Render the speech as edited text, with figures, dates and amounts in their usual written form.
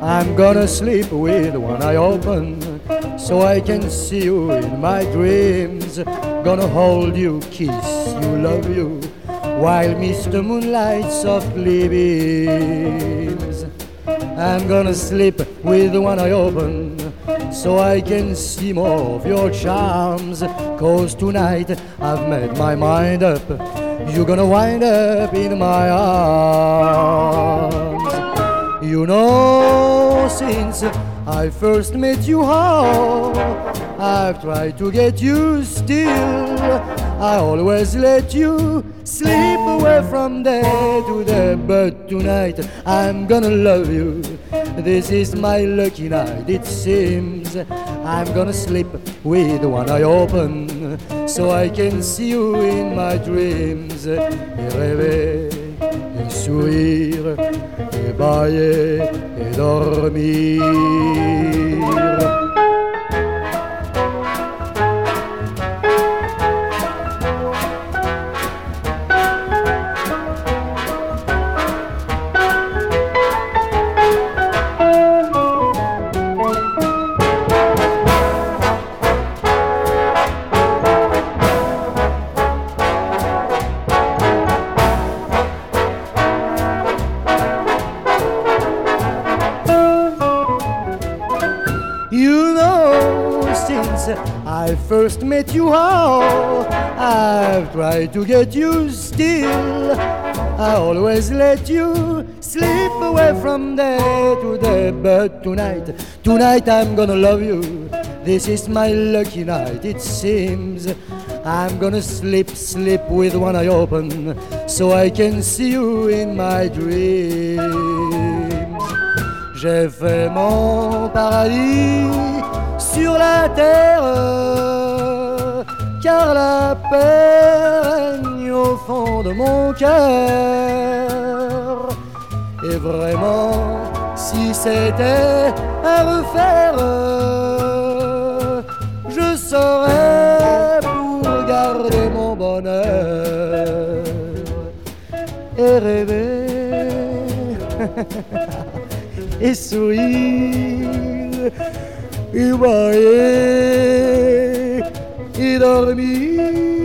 I'm gonna sleep with one eye open, so I can see you in my dreams. Gonna hold you, kiss you, love you, while Mr. Moonlight softly beams. I'm gonna sleep with one eye open, so I can see more of your charms. 'Cause tonight I've made my mind up, you're gonna wind up in my arms. You know, since I first met you, how I've tried to get you still. I always let you slip away from day to day, but tonight I'm gonna love you. This is my lucky night, it seems. I'm gonna sleep with one eye open, so I can see you in my dreams. Et rêver, et sourire, et bailler, et dormir. You know, since I first met you, how I've tried to get you still. I always let you slip away from day to day, but tonight I'm gonna love you. This is my lucky night, it seems. I'm gonna sleep with one eye open, so I can see you in my dreams. J'ai fait mon paradis sur la terre, car la paix règne au fond de mon cœur. Et vraiment, si c'était à refaire, je saurais pour garder mon bonheur et rêver. Et sourire, et bailler, et dormir.